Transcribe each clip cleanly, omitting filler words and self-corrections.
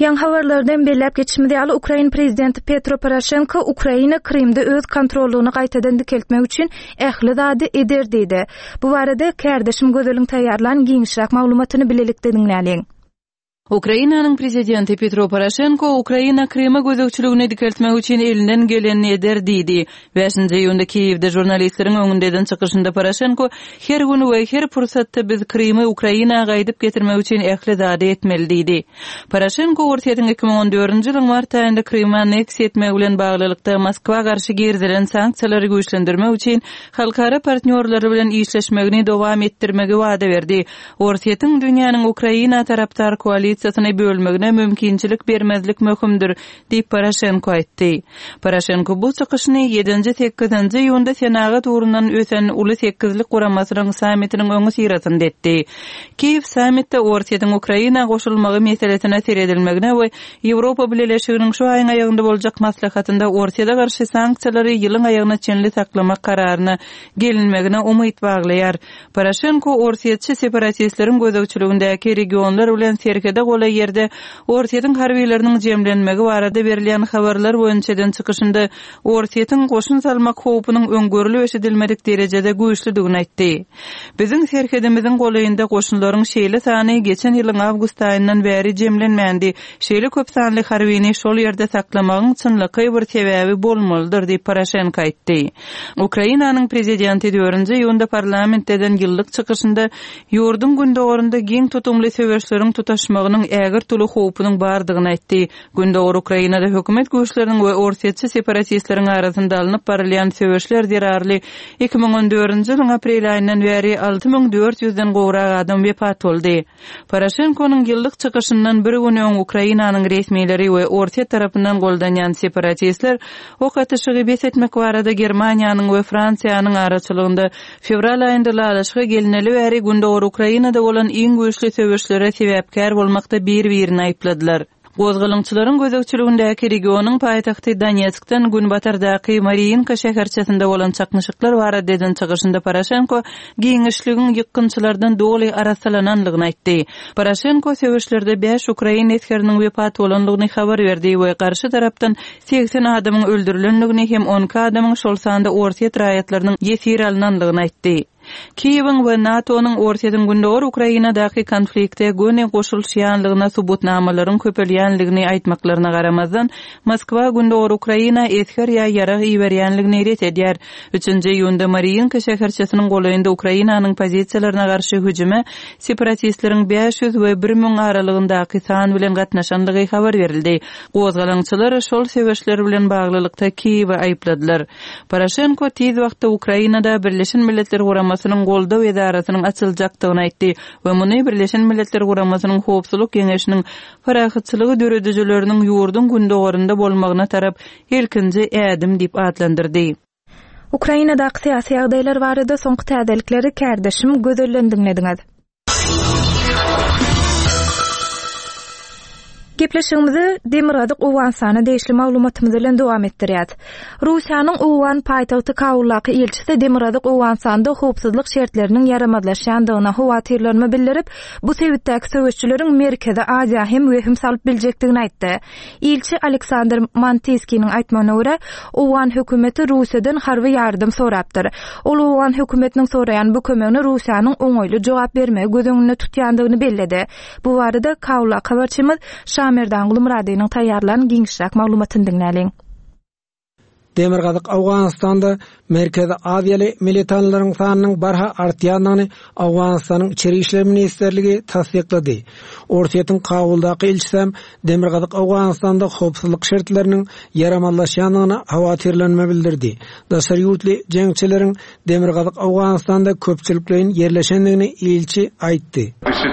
Yan habarlardan belläp geçmedi aly Ukraina prezidenti Petro Poroshenko Ukraina Krimde öz kontrolüni gaýtadan dikeltmek üçin ähli zady eder diýdi. Bu barada kärdeşim gözeliň taýýarlan giňişrak maglumatyny bilelikde dinläliň. Ukrainanyň prezidenti Petro Poroshenko Ukraina Krimi gözegçiligine dikeltmek üçin elinden geleni eder diýdi. 5-nji ýylda Kiýewde jurnalistleriň öňünden çykyşynda Poroshenko her güni we her pursatda biz Krimi Ukrainaga gaýdyp getirmek üçin ähli zady etmeli diýdi. Poroshenko ortaýatyň 2014-nji ýylyň mart aýynda Krimi aneksiýa etmek bilen baglylykda Moskwa garşy gerdilen sanksiýalary güýçlendirmek üçin halkara partnerleri bilen işleşmegini dowam etdirmegi wada berdi. Ortaýatyň dünýäniň Ukraina tarapdar koalisiýasyny bölmegine mümkinçilik bermezlik möhümdür diýip Poroshenko aýtdy. Poroshenko bu çykyşyny 7-8-nji ýylda Senagat urundan ösen uly 8lik guramasynyň sammitiniň öňü sirasynda etdi. Kiýew sammitde ortaýatyň Ukraina goşulmagy meselesine seredilmegine we Ýewropa Birleşiginiň şu aýyň aýagynda boljak maslahatynda ortaýada garşy sanksiýalary ýylyň aýagyna çenli saklamak kararyna gelinmegine umyt baglaýar. Poroshenko ortaýatçy separatistleriň gözegçiligindäki regionlar bilen serkede gola ýerde ortaýatyň harbiýleriniň jemlenmegi barada berilen habarlar boýunçadan çykyşynda ortaýatyň goşun salmak howpunyň öňgörülip eşidilmedik derejede güýçlidigini aýtdy. Biziň serkedimiziň golayynda goşunlaryň şeýle sany geçen ýylyň awgust aýyndan bäri jemlenmändi. Şeýle köp sanly harbiýni şol ýerde saklamagyň çynlyky bir sebäbi bolmalydyr diýip Poroshenko aýtdy. Ukrainanyň prezidenti 4-nji ýylda parlamentden ýyllyk çykyşynda ýurdun gündogorunda giň tutumly söwüşleriň tutaşmagynyň ägir tuly howpunyň bardygyny aýtdy. Gündogor Ukrainada hökümet güýçleriniň we ortaýatçy separatistleriň arasynda alınıp barylýan söwüşler derarly 2014-nji ýylyň aprel aýyndan bäri 6400-den gowrak adam wepat boldy. Poroshenko'nun ýyllyk çykyşyndan bir gün öň Ukrainanyň resmiýetleri we ortaýat tarapyndan goldanýan separatistler o katışygy besetmek barada Germaniýanyň we Fransiýanyň araçylygynda fevral aýynda laşyga gelineli bäri gündogor Ukrainada bolan iň güýçli söwüşlere sebäpkär bolmakda bir-birini aýpladylar. Gozgalyňçylaryň gözegçiligindäki regionyň paýtagty Donetskden günbatardaky Mariinka şäherçesinde bolan çaknyşyklar barada çykyşynda Poroshenko giňişligiň ýykynçylardan doly arasalananlygyny aýtdy. Poroshenko söwüşlerde 5 Ukraina eskeriniň wepat bolanlygyny habar berdi we garşy tarapdan 80 adamyň öldürilenligini hem 10 adamyň şol sanda ortaýat raýatlarynyň ýesir alynanlygyny aýtdy. Kiýewiň we NATO'nyň ortaýatyň gündogor Ukrainadaky konflikte göne goşulýanlygyna subutnamalaryň köpelýänligini aýtmaklaryna garamazdan Moskwa gündogor Ukraina esker ýa ýarag iberýänligini ret edýär. 3-nji ýylda Mariinka şäherçesiniň golayynda Ukrainanyň pozisiýalaryna garşy hüjüme separatistleriň 500 we 1000 aralygyndaky san bilen gatnaşanlygy habar berildi. Gozgalyňçylar şol sebäpler bilen baglylykda Kiýewi aýpladylar. Poroshenko tez wagtda Ukrainada Birleşen Milletler Guramasynyň goldaw edarasynyň açyljakdygyny aýtdy we muny Birleşen Milletler Guramasynyň howpsuzlyk geňeşiniň parahatçylygy döredüjileriniň ýurdun gündogorunda bolmagyna tarap ilkinji ädim diýip adlandyrdy. Ukrainada syýasy ýagdaýlar barada soňky täzelikleri kärdeşim gözellendiňlediňiz. Gepleşigimizi Demirgazyk Owgansany deýişli maglumatymyz bilen dowam etdirýär. Russiýanyň Owgan paýtagty Kabullaky elçisi Demirgazyk Owgansanda howpsuzlyk şertleriniň ýaramazlaşýandygyna howatyrlarmy bildirip, bu sebäpdäki söwüşçüleriň Merkezi Aziýa hem wehim salyp biljekdigini aýtdy. Elçi Aleksandr Mantiskiň aýtmagyna görä, Owgan hökümeti Russiýadan harby ýardym sorapdyr. Ol Owgan hökümetiniň soraýan bu kömegine Russiýanyň oňoýly jogap bermegi gözüňünde tutýandygyny bellidi. Bu barada Kabullaky habarçymyz Şamerdan Gulmuradynyň taýýarlanan giňişrak maglumatyny dinläliň. Demirgazyk Awganistanda Merkezi Aziýaly militanlaryň sanynyň barha artýanlygyny Awganistanyň içeri işler ministerligi tasdiklady. Ortaýatyň Kabuldaky elçisi Demirgazyk Awganistanda howpsuzlyk şertleriniň ýaramazlaşýanlygyna hawatyrlanma bildirdi. Daşary ýurtly jeňçileriň Demirgazyk Awganistanda köpçüliklerin ýerleşendigini elçi aýtdy.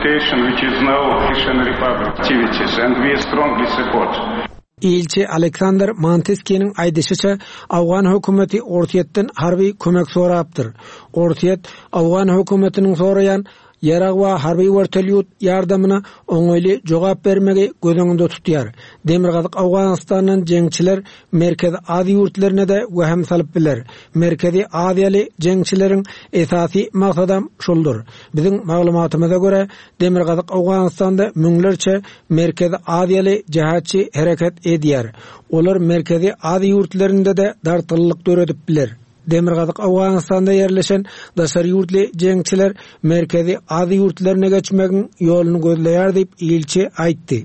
Elçi Aleksandr Mantiskiň aýdyşyça Awgan hökümeti ortaýatdan harby kömek sorapdyr. Ortaýat Awgan hökümetiniň soraýan Yarag we harby wertelyut yardamyna oňoýly jogap bermegi gözüňde tutýar. Demirgazyk Awganystanyň jeňçiler Merkezi Aziýa ýurtlaryna da weham salyp biler. Merkezi Aziýaly jeňçileriň esasy maksady şoldur. Biziň maglumatymyza görä Demirgazyk Awganystanda müňlerçe Merkezi Aziýaly jahatçy hereket edýär. Olar Merkezi Aziýa ýurtlarynda da dartyllyk döredip biler. Demirgazyk Awganystanda yerleşen daşary ýurtly jeňçiler Merkezi Aziýa ýurtlaryna geçmegiň ýoluny gözleýär diýip ilçi aýtdy.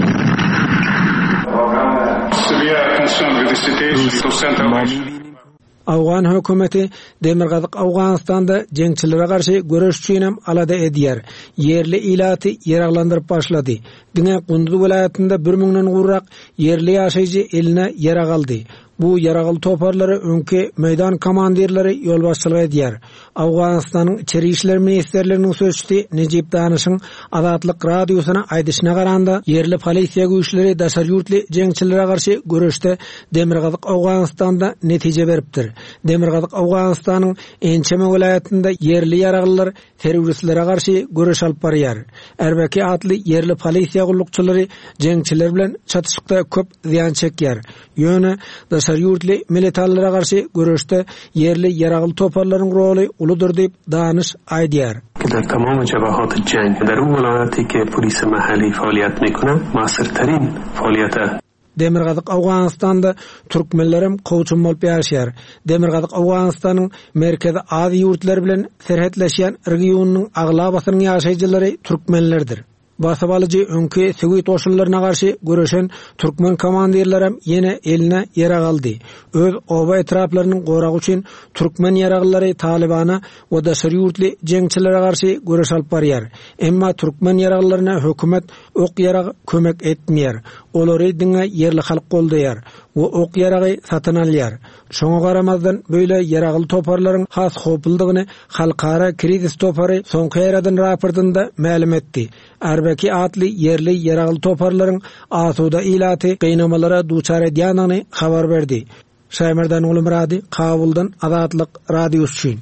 Awgan hökümeti Demirgazyk Awganystanda jeňçilere garşy görüş üçin hem alada edýär. Yerli ilaty ýeraglandyryp başlady. Diňe Gunduz vilayatynda 1000-den gurrak yerli ýaşaýjy eline ýerag aldy. Bu yaragal toparları öňki meydan komandirleri yol başçylyk edýär. Awganystanyň içeri işler ministrliginiň sözçüsi Nejip Danışyň Azatlyk radiosyna aýdyşyna garanda yerli polisiýa güýçleri daşary ýurtly jeňçilere garşy görüşde Demirgazyk Awganystanda netije beripdir. Demirgazyk Awganystanyň Ençeme vilayatynda yerli yaraglylar teröristlere garşy görüş alyp barýar. Erbeki adly yerli polisiýa gullukçylary jeňçiler bilen çatışykda köp ziýan çekýär. Ýöne daşary ýurtly militanlara garşy görüşde yerli yaragly toparlaryň roly uludur diýip Danış aýdýar. در تمام جبهات جنگ در اون ولایتی که پلیس محلی فعالیت میکنه موثرترین فعالیت Demirgazyk Awganystanda türkmenlerim goýçun bolup ýaşaýar. Demirgazyk Awganystanyň Merkezi Aziýa ýurtlary bilen serhetleşýän regionynyň aglabasynyň ýaşaýjylary türkmenlerdir. Basabalyjy öňki Sowet oşullaryna garşy görüşen türkmen komandirler hem ýene eline ýerag aldy. Öz oba etraplarynyň goragy üçin türkmen ýeraglary Talibana we daşary ýurtly jeňçilere garşy görüş alyp barýar. Emma türkmen ýeraglaryna hökümet ok ýerag kömek etmeýär. Olary diňe yerli halk goldaýar we ok ýeragy satyn alýar. Şoňa garamazdan böyle ýeragly toparlaryň has hopuldygyny halkara krizis topary soňky ýerden raportynda ma'lum etdi. Erbeki adly yerli ýeragly toparlaryň asuda ilaty gynamalara duçar edýäni habar berdi. Şaýmerdan Ulumrady, Kabuldan Azatlyk radiosu.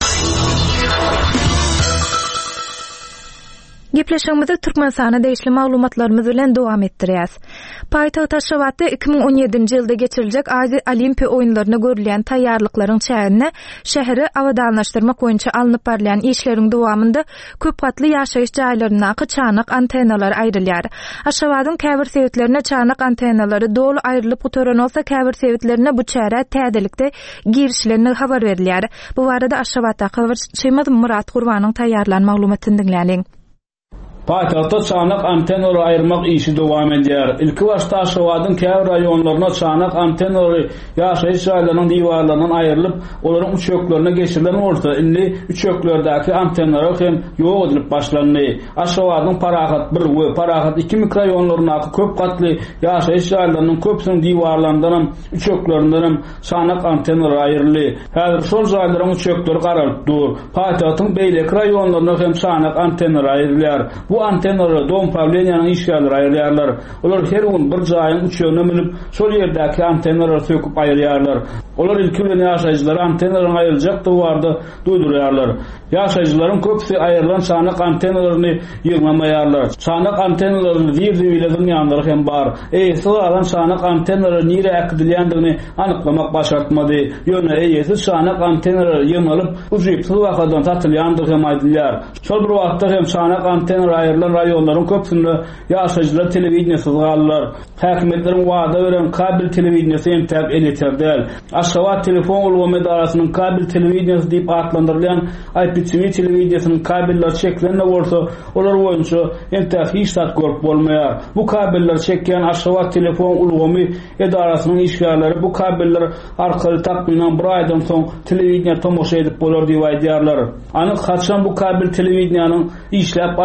Gepleşigimizi Türkmenistana değişli maglumatlarymyz bilen dowam etdirýäs. Paýtagyt Aşgabatda 2017-nji ýylda geçiriljek Aziýa Olimpiýa oýunlaryna görülen taýýarlyklaryň çägine şäheri awadanlaşdyrmak boýunça alınıp barýan işleriň dowamında köp gatly ýaşaýyş jaýlaryna çanak antenalar aýrylýar. Aşgabatyň käbir sebitlerine çanak antenalary dolu aýrylyp gutoran bolsa, käbir sebitlerine bu çäre täzelikde girişlerini habar berilýär. Bu barada Aşgabatda habarçymyz Murat Gurbanyň taýýarlanan maglumatyny dinläniň. Paýtagtda çanak antenalary aýyrmak işi dowam edýär. Ilki başda Aşgabatyň käbir raýonlaryna çanak antenalary ýaşaýyş jaýlarynyň diwarlarynyň aýrylyp, olaryň uçöklerine geçirilen bolsa, indi uçöklerdäki antenalary hem ýok edilip başlandy. Aşgabatyň Parahat 1 we Parahat 2 mikroraýonlaryna köp gatly ýaşaýyş jaýlarynyň köpsiniň diwarlaryndan hem uçöklerinden hem çanak antenalary aýryldy. Häzir şol jaýlaryň uçökleri garalypdyr. Paýtagtyň beýleki raýonlaryna hem çanak antenalary aýrylýar. Bu antenalary dom pawleniýanyň işgärleri aýrylýarlar. Olar her gün bir jaýyň uçögüne minip, şol ýerdäki antenalary söküp aýrylýarlar. Olar ilki bilen ýaşaýjylar antenalaryň aýryljak dowарды duýdurýarlar. Ýaşaýjylaryň köpsi aýrylan çanak antenalaryny ýygnamaýarlar. Çanak antenalaryny bilegiň ýanlary hem bar. Eýesi alan çanak antenalary nire äkdilýändigini anyklamak başartmady. Ýöne eýesi çanak antenalary ýymalyp, uzypsy wagtdan satylýandygy hem aýdylýar. Şol bir wagtda hem çanak antenalary aýrylan raýonlaryň köpsinde ýaşaýjylar telewiziýasy galdylar. Häkimetleriň wada beren kabel telewiziýasy entäp eleterdäl. Aşgabat telefon ulgamy edarasynyň kabel telewiziýasy diýip adlandyrylýan IPTV telewiziýasynyň kabelleri çekilende bolsa, olar boýunça entäp hiç tat görüp bolmaýar. Bu kabelleri çekýän Aşgabat telefon ulgamy edarasynyň işgärleri bu kabelleri arkaly takmynan bir aýdan soň telewiziýa tomoşa edip bolar diýip aýdýarlar. Anyk haçan bu kabel telewiziýanyň işläp başlajak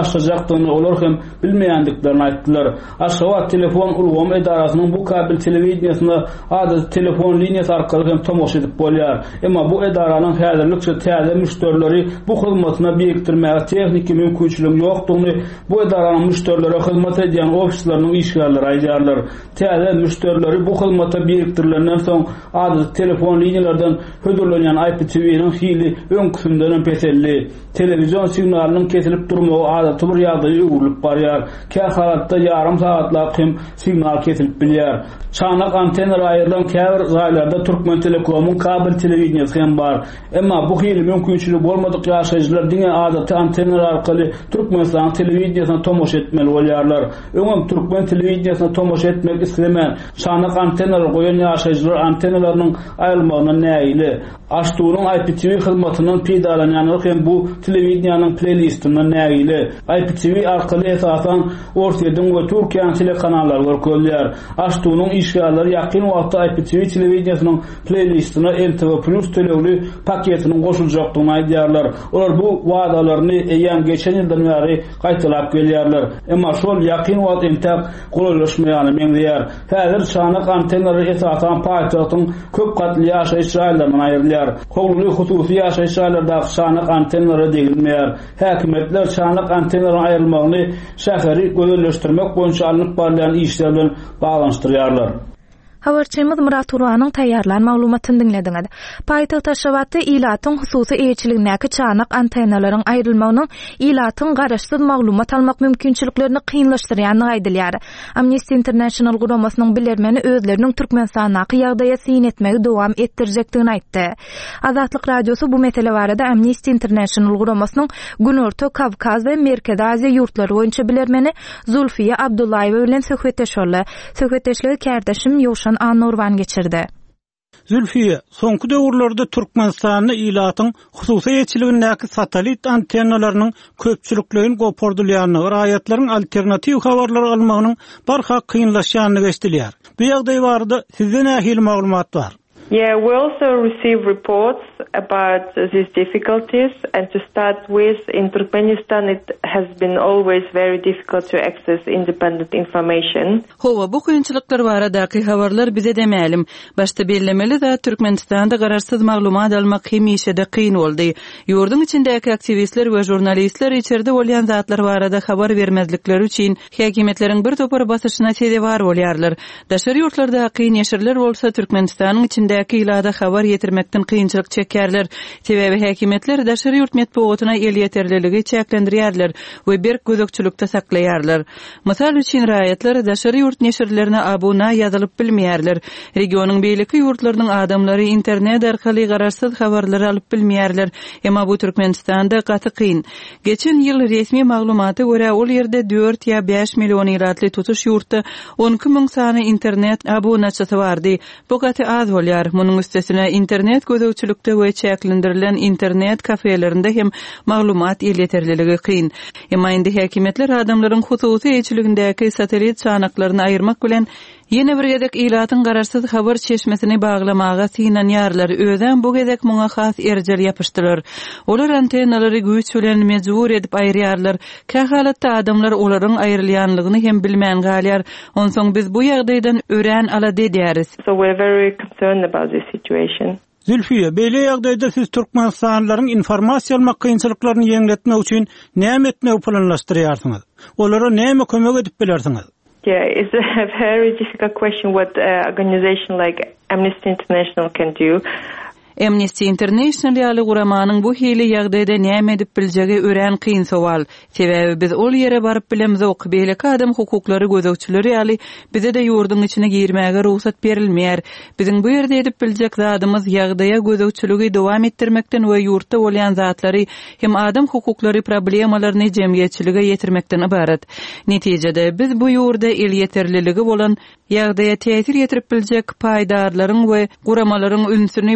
ýatyny olar hem bilmeýändiklerini aýtdylar. Aşgabat telefon ulgam edarasynyň bu kabel telewizionyna ady telefon liniýasy arkaly hem tomoş edip bolýar. Emma bu edaranyň häzirlikçe täze müşterileri bu hyzmatyna birikdirmäge tehnik mümkinçiligi ýokdugyny bu edaranyň müşterilere hyzmat edýän ofislarynyň işgärleri aýdýarlar. Täze müşterileri bu hyzmata birikdirilenden soň ady telefon liniýalardan hödürlenýän IPTV-niň hili öň kısymdan peselli telewizyon signalynyň kesilip durmagy adaty bir ýagdaýa öwrülip barýar. Käy halatda ýarym sagatlaap hem signal kesilip bilýär. Çanak antennalar aýrylan käbir zaýlarda Türkmen Telekom'un kabel telewizionyasy hem bar. Emma bu hili mümkinçiligi bolmadyk ýaşaýjylar diňe adaty antennalar arkaly Türkmenistan telewizionyasyna tomoş etmeli bolýarlar. Öňem Türkmen telewizionyasyna tomoş etmek islemän çanak antennalar goýan ýaşaýjylar antennalarynyň aýrylmagyna näýili. Açdygyň IPTV hyzmatynyň peýdalanýany hem bu telewizionyanyň playlistinden näýili. IPTV arkaly esasan Ortaýerden we Türkiýanyň telekanallary görkezýär. Açdygyň işgärleri ýakyn wagtda IPTV telewizionyanyň playlistine LTV+ telewli paketiniň goşuljakdygyny aýdýarlar. Olar bu wagdalaryny eýen geçen ýyldan beri gaýtalap gelýärler. Emma şol ýakyn wagt entäk goýulmaýany meňzeýär. Häzir çanak antennalary esasan paýtagtyň köp gatly ýaşaýyş ýerlerinden aýrylýar. Howluly hususy ýaşaýyş ýerlerinde çanak antennalary degilmeýär. Häkimetler çanak antennalaryň aýrylmagyny şäheri gözelleşdirmek boýunça alınıp barýan işler bilen baglanyşdyrýarlar. Habarçymyz Murat Uranyň taýýarlan maglumatyny dinlediňiz. Paýtagyt Aşgabatda ilatyň hususy eýçiligindäki çanak antennalaryň aýrylmagynyň ilatyň garaşsyz maglumat almak mümkinçiliklerini kynlaşdyrýanyny aýdylýar. Amnesty International guramasynyň bilermeni özleriniň Türkmenistanaky ýagdaýa syn etmegi dowam etdirjekdigini aýtdy. Azatlyk radiosu bu mesele barada Amnesty International guramasynyň Günorta Kavkaz we Merkezi Aziýa ýurtlary boýunça bilermeni Zulfiýe Abdullaýewa bilen söhbetleşýärler. Söhbetleşligi kärdeşim Ýowşan Anurwan geçirdi. Zülfiye, soňky döwürlerde Türkmenistanyň ilatyň hususy eýçiligindäki satelit antennalarynyň köpçüliklerini gopardylýanyny, raýatlaryň alternativ habarlary almagynyň barha kynlaşýanyny geçdilýär. Bu ýagdaý barada sizde nähili maglumat bar? Yeah, we also receive reports about these difficulties, and to start with, in Turkmenistan it has been always very difficult to access independent information. Howa bu kynçylyklar baradaky habarlar bize demälim. Başda bellemeli da Türkmenistanda gararsyz maglumat almak hemişe de kyn boldy. Ýurdun içindäki aktivistler we jurnalistler içeride bolýan zatlar barada habar bermezlikleri üçin häkimetleriň bir topar basyşyna sebäp bolýarlar. Daşary ýurtlarda kyn ýeşirler bolsa Türkmenistanyň içinde ilada habar yetirmekden kıyınçılık çekerler. Sebebi häkimetler daşary ýurt medeniýetine el ýeterliligi çäklendirýärler we bir gözükçülükde saklaýarlar. Mysal üçin raýatlar daşary ýurt neşirlerine abuna ýazylyp bilmeýärler. Regionyň beýleki ýurtlarynyň adamlary internet arkaly gararsyz habarlary alyp bilmeýärler. Emma bu Türkmenistanda gaty kyn. Geçen ýyl resmi maglumaty görä ol ýerde 4 ýa 5 million iratly tutuş ýurtda 12.000 sany internet abunaçysy bardy. Bu gaty az bolýar. Munyň üstesine internet gözükçülükde we çäklendirilen internet kafelerinde hem maglumat el ýeterliligi kyn. Emma indi häkimetler adamlaryň hususy eýçiligindäki satelit çanaklaryny aýyrmak bilen ýene bir gedek ilatyň gararsyz habar çeşmesini baglamaga synanýarlar. Özden bu gedek muňa has erjel ýapyşdylar. Olar antennalary güýç bilen mejbur edip aýrýarlar. Kä halatda adamlar olaryň aýrylýanlygyny hem bilmän galýar. Onsoň biz bu ýagdaýdan ören ala dedýäris. So we're very concerned about this situation. Zülfiye, beýle ýagdaýda siz Türkmenistanlylaryň informasiýa almak kynçylyklaryny ýeňletmek üçin näme etmegi planlaşdyrýarsyňyz? Olara näme kömek edip bilersiňiz? Yeah, it's a very difficult question what organization like Amnesty International can do. Amnesty International ýaly guramanyň bu hili ýagdaýda näme edip biljegi ören kyn sowal. Sebebi biz ol ýere baryp bilemzok. Beýleki adam hukuklary gözükçüleri ýaly bize de ýurdun içine girmäge ruhsat berilmeýär. Biziň bu ýerde edip biljek zadymyz ýagdaýa gözükçüligi dowam etdirmekden we ýurtda bolýan zatlary hem adam hukuklary problemalaryny jemgyýetçilige ýetirmekden ibaret. Netijede biz bu ýurda el ýeterliligi bolan ýagdaýa täsir ýetirip biljek paýdarlaryň we guramalaryň ünsüni bar bolan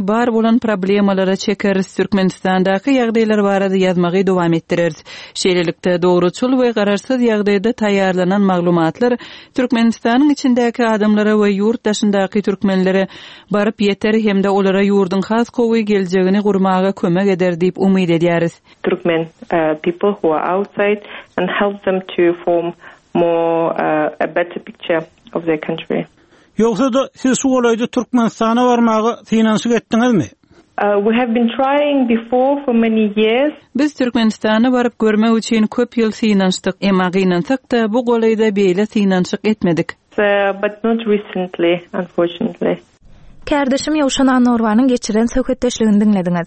bolan problemalara çekeriz. Türkmenistandaky ýagdaýlar barada ýazmagy dowam etdireriz. Şeýlelikde dogruçul we gararsız ýagdaýda taýýarlanan maglumatlar Türkmenistanyň içindäki adamlara we ýurt daşyndaky türkmenlere baryp ýeter hemde olara ýurdun has gowy geljegini gurmaga kömek eder diýip umyt edýäris. Turkmen people who are outside and help them to form more a better picture of their country. Yoksa da siz şu olayda Türkmenistan'a varmağı finansiýa etdiňizmi? We have been trying before for many years. Biz Türkmenistan'a baryp görmek üçin köp ýyl finansyk, emma gynansak da bu golayda beýle finansyk etmedik. But not recently, unfortunately. Kardeşim Ýowşan Anorwanyň geçiren söhbetdeşligini dinlediňiz.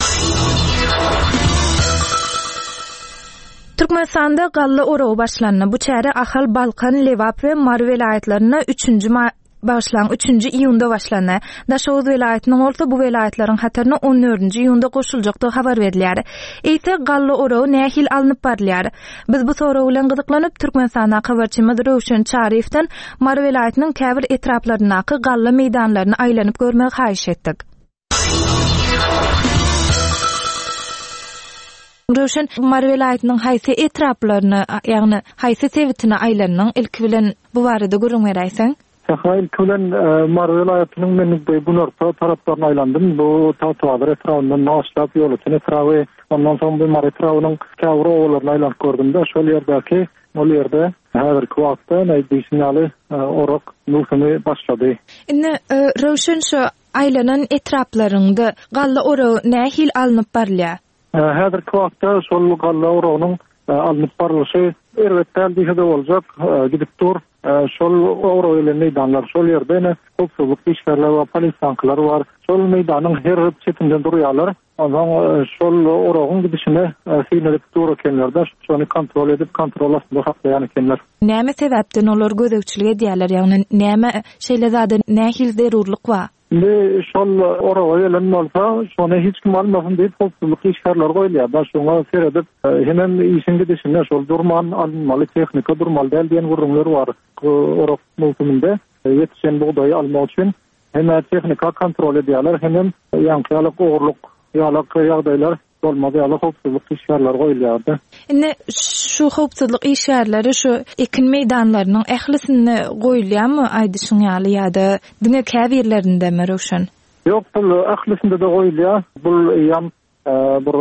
Türkmenistanda galla orow başlanna. Bu çäre Ahal, Balkan, Lewap we Mar welaýatlaryna 3-nji iýunda başlanna. Daşowuz welaýatynyň bolsa bu welaýatlaryň hatyryna 14-nji iýunda goşuljakdy habar berilýär. Eýse galla orow nähil alınıp barylýar. Biz bu soraw bilen gyzyklanyp Türkmenistana habarçymyz Rowşan Çarifden Mar welaýatynyň käbir etraplarynaky galla meýdanlaryny aýlanyp görmegi haýyş etdik. Rowşan, Mar welaýatynyň haýsy etraplaryny, ýagny haýsy sebitine aýlanyň ilki bilen bu barada görüň beräýseň? İlki bilen Mar welaýatynyň men bu norta taraplaryna aýlandym. Bu tawtalar etrafyndan naşlap ýolutyny etrafy, ondan soň bu Mar etrawynyň käwre owlaryna aýlanyp gördüm da, şol ýerdäki, ol ýerde häzirki wagtda näýdisiňaly orok nursuny başlady. Indi Rowşan, şu aýlanan etraplaryňda galla orow nähil alınıp barylýar? Häzirki wagtda şol galla orownyň alınıp barylyşy elbetde diýde boljak, gidip dur. Şol orow ile meýdanlar, şol ýerde köpçülik işgärler we polisankylar bar. Şol meýdanyň her çetinden durýarlar. Ondan şol orowyň gidişine synedip dur ekenler, şonu kontrol edip kontrol astynda saklaýan ekenler. Näme sebäpden olar gözegçilik edýärler? Ýagny näme şeýle zady nähil zerurlyk bar? Şol orowa gelen bolsa, şonu hiç kim almasyn diýip köpçülik işgärler goýulýar. Da şoňa seredip hemen işin gidişine şol durman alınmaly, tehnika durmaly diýen gurrunlar bar. Orok mümkünde yetişen buğdayı almak için hem tehnika kontrol edýärler, hem ýankylyk ogurluk ýalyk ýagdaýlar bolmaz ýaly howpsuzlyk işgärleri goýulýardy. Indi şu howpsuzlyk işgärleri şu ekin meýdanlarynyň ählisine goýulýarmy aýdyşyň ýaly ýa-da diňe käbirlerindemi Rowşan? Ýok, bu ählisinde de goýulýar. Bu ýam bir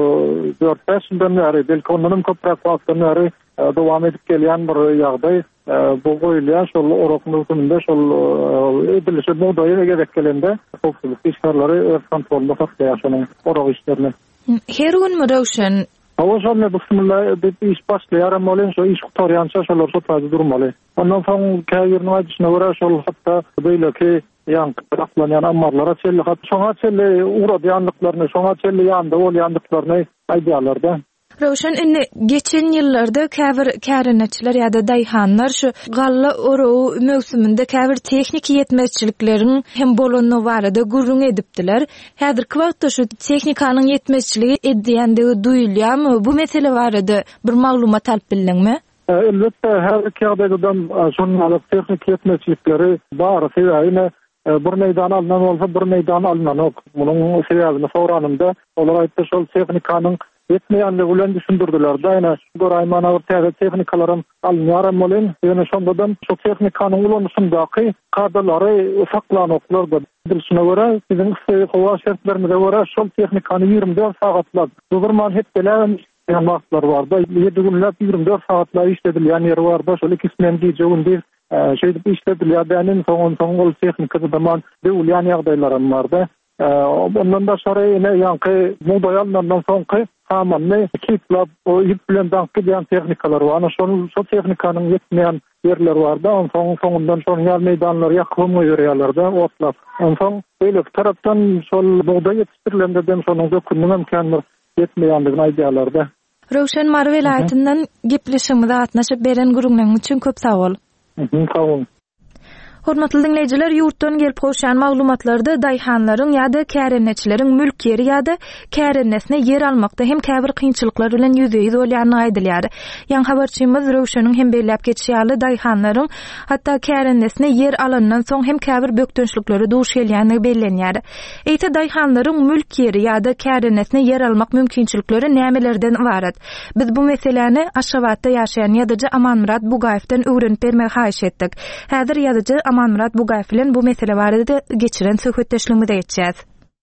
4-5 ýyldan beri belki ondan köpräk wagtdan beri dowam edip gelýän bir ýagdaý. Bu goýulýar şol orok mümkünde şol edilişe buğdaýy gerek gelende howpsuzlyk işgärleri öz kontrolünde saklaýar şonuň orok işlerini. Her gün mü Rowşan? Awşan bismillah diýip iş başlaýar, bolýan şo iş gutarýança şolar şotazy durmaly. Ondan soň käýürni aýdyşyna görä şol hatda beýleki ýankylanýan ammarlara çelli hat şoňa çelli uradýanlyklaryny, şoňa çelli ýanda bolýanlyklaryny aýdýarlar da. Rowşan, indi geçen ýyllarda käbir kärenetçiler ýa-da daýhanlar şu galla orow mövsüminde käbir tehnik ýetmezçiliklerin hem bolanyny barada gurrun edipdiler. Häzirki wagtda şu tehnikanyň ýetmezçiligi edýändigi duýulýarmy? Bu mesele barada bir maglumat alyp bildiňmi? Elbetde häzirki ýagdaýda şonuň tehnik ýetmezçilikleri bar. Seýäne bir meýdan alynan bolsa bir meýdan alynanok. Munyň sebäbini soranymda olar aýtdy şol tehnikanyň yetmeýänligi bilen düşündirdiler. Daýna goraýman awr tehnikalarym alınýar bolan, ýöne şondadan şu tehnikanyň ulanýandaky kadrlary saklanoklar da bilşine görä, biziň howa şertlerine görä şol tehnikany 24 sagatlar. Dogurman hep bilen wagtlar bar da 7 günläp 24 sagatlar işledilýän ýeri bar da şol ikisinden gije gündüz şeýdip işledilýär. Bänin soň ol tehnikada zaman beýlän ýagdaýlar bar da. Ondan da şeýle ýanky buğdaý alynandan soňky samanly kitlap o ýip bilen danky diýen tehnikalar bar. Ana şol tehnikanyň ýetmeýän ýerler bar da, soňundan şol ýal meýdanlary ýakymy ýörýärler da, otlap. Soň beýle tarapdan şol buğdaý ýetişdirilende dem şonuň dökünmem imkanlar ýetmeýändigini aýdýarlar da. Rowşan, Mar welaýatyndan gepleşigimize gatnaşyp beren gurulmaň üçin köp sag bol. Sag bol. Hormatly dinleyijiler, ýurtdan gelip goşan maglumatlarda daýhanlaryň ýa-da kärenneçileriň mülk ýeri ýa-da kärennesine yer almakda hem käbir kynçylyklar bilen ýüzeýiz bolýany aýdylýar. Ýa-ni habarçymyz Röwşanyň hem belläp geçýärli daýhanlaryň hatda kärennesine yer alandan soň hem käbir bökdünçliklere duş gelýäni bellenýär. Eýte daýhanlaryň mülk ýeri ýa-da kärennesine yer almak mümkinçilikleri nämelerden ibaret? Biz bu meseleni Aşgabatda ýaşaýan ýazyjy Amanmurat Bugaýewden öwrenip bermek haýyş etdik. Häzir ýazyjy Amanmurat Bugaýew bilen bu mesele barada geçiren söhbetleşigimizi etjäs.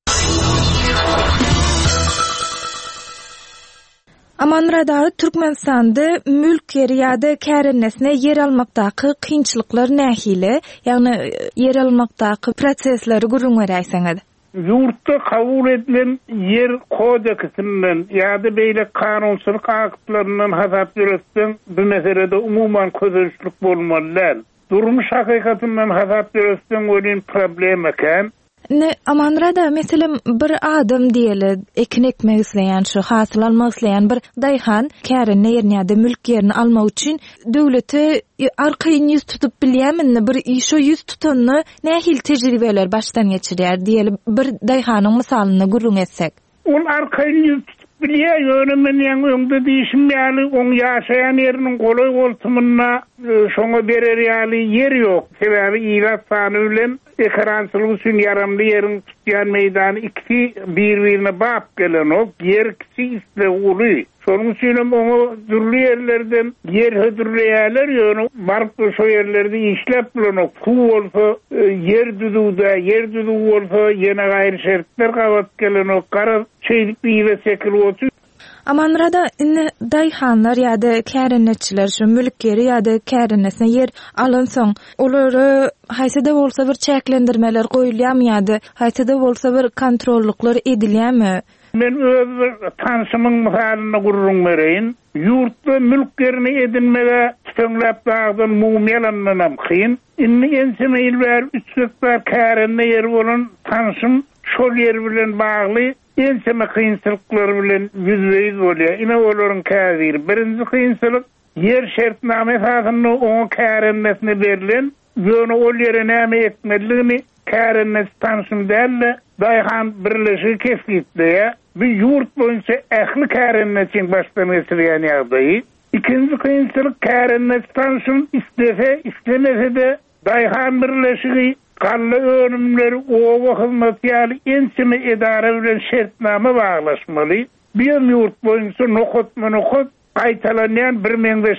Amanmurat, Türkmenistanda mülk ýeri ýa-da kärennesine yer almakdaky kynçylyklar nähili? Ýagny yer almakdaky prosesleri gurrun beräýsiňiz. Yurtda kabul edilen yer kodeksinden ýa-da beýle kanunçylyk aktlarynyň hasap edersen bu meselede umuman közüçlük bolmaly. Durmuş hakykatyndan hasap edersen ölen problem eken. Amanrada meselem bir adam diýeli ekin ekmek isleýän, şu hasyl almak isleýän bir daýhan kärenne ýerine mülk ýerini almak üçin döwlete arkaýyn ýüz tutup bilýärmi? Bir şu ýüz tutanyny nähil tejribeler başdan geçirýär diýeli bir daýhanyň mysalyny gurrun etsek. Ol arkaýyn ýüz tutup bilýär, ýönemen ýa-ni öňde diýişim ýaly oň ýaşaýan ýeriniň golay boltumyna şoňa berer ýaly yer ýok. Sebäbi ýylat sany bilen ekrançylyk üçin yaramly ýeriň tutýan meýdany iki bir-birine bap gelen ok yer kisi isleguly. Şonuň üçin oňa dürli ýerlerden yer hödürleýärler, ýöne baryp şo ýerlerde işlep bilen ok ku bolsa yer düdügi bolsa ýene gaýry şertler gabat gelen ok gara çeýlik ýere sekil bolsa. Amanrada daýhanlar ýa-da kärenneçiler şu mülk ýeri ýa-da kärennesine yer alansoň olary haýsada bolsa bir çäklendirmeler goýulýarmy ýa-da haýsada bolsa bir kontrolluklar edilýärmi? Men öz tanşymyň misalyny gurrun bereýin. Ýurtda mülk ýerini edinmege tüňläp dagdan mumiýalanmam kyn. Inni enseme ýyllar 3 hektar kärenne yer bolan tanşym şol yer bilen bagly enseme kynçylyklar bilen ýüzbeýiz bolýar. Ine olaryň käzir. Birinji kynçylyk yer şertname hasyny oňa kärennesine berilen, ýöne ol ýere näme etmeligini kärennes tanşym dälle daýhan birleşigi kesgitdi. Bu ýurt boýunça ähli kärenneçiň başdan geçirýän ýagdaý. Ikinji kynçylyk kärennes tanşym istemese de daýhan birleşigi Galla önümleri owa hyzmat ýaly enseme edara bilen şertname baglaşmaly. Bir ýurt boýunça nokot gaýtalanýan bir meňde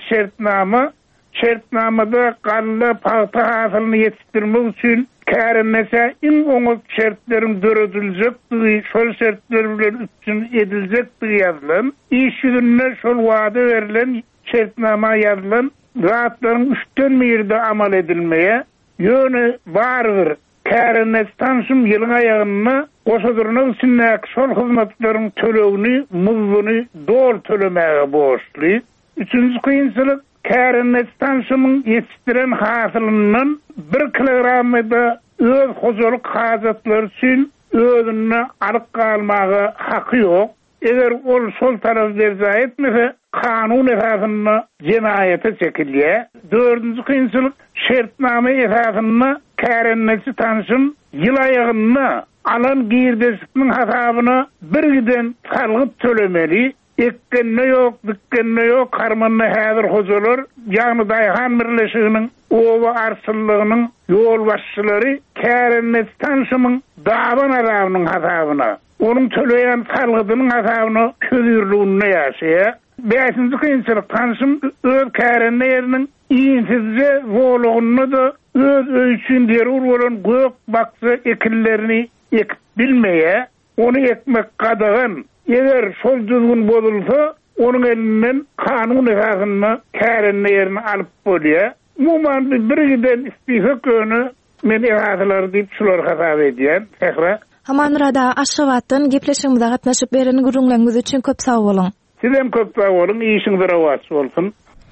şertnamada galla paýta hasylyny ýetişdirmek üçin kärennese in oňa şertleriň dörediljekdi, şol şertler bilen üçin ediljekdi ýazylan. Iş ýüzünde şol wada berilen şertnama ýazylan zatlaryň üçden birde amal edilmeye ýöne bardyr. Kärennes tanşym ýylyň aýagyna goşadyrnak üçin şol hyzmatlaryň tölegini, muzluny dol tölemäge borçly. Üçüncü kynçylyk kärennes tanşymyň ýetişdiren hasylynyň 1 kilogramda öz hojalyk hajatlary üçin özüne alyp galmagy haky ýok. Eger ol şol taraf berza etmese kanun esasyna jenaýete çekilýär. Dördüncü kynçylyk şertname esasyna kärennesi tanşym ýyl aýagyna alan girdesiniň hasabyna birgiden salgyp tölemeli. Ekkenne ýok, dikkenne ýok, karmanyna häzir hojalar, ýagny daýhan birleşiginiň owa arsyllygynyň ýol başçylary kärennes tanşymyň daban arabynyň hasabyna onun töleýän salgydynyň hasabyna ködürlüğüne ýaşaýar. Beşinji kynçylyk tanşym öz kärenne ýeriniň iýinsizce wolugyny da öz öýçün derur bolan gök baksa ekillerini ekip bilmeýär. Onu ekmek gadagan. Eger şol düzgün bozulsa, onun elinden kanun esasyna kärenne ýerini alyp bolýar. Umuman birgiden istifa köni men esaslary diýip şular hasap edýän. Tehra Amanrada Aşgabatdan gepleşigimize gatnaşyp bereni gurrunlaryňyz üçin köp sag bolun. Sizem köp sag bolun, işiňiz rawat bolsun.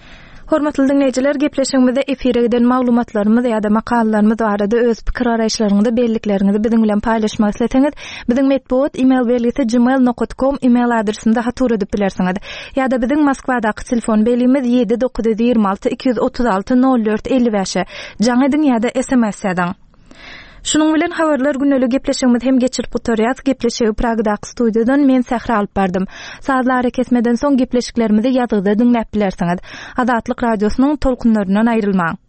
Hormatly dinleyijiler, gepleşigimizde efire giden maglumatlarymyz ýa-da makalalarymyz barada öz pikir araýşlaryňyzy, bellikleriniňizi biziň bilen paýlaşmak isleteňiz, biziň medpuat email belgisi gmail.com email adresinde hatur edip bilersiňiz. Ýa-da biziň Moskwadaky telefon belgimiz 7-926 236 04 55. Jaň edin ýa-da SMS ýazan. Şunun bilen habarlar günlük gepleşigimiz hem geçirip gutarýas. Gepleşigi Pragdaky studiýadan men Sähra alyp bardym. Saatlar kesmeden soň gepleşiklerimizi ýazgyda dinläp bilersiňiz. Azatlyk radiosynyň tolkunlarynyň aýrylmaň.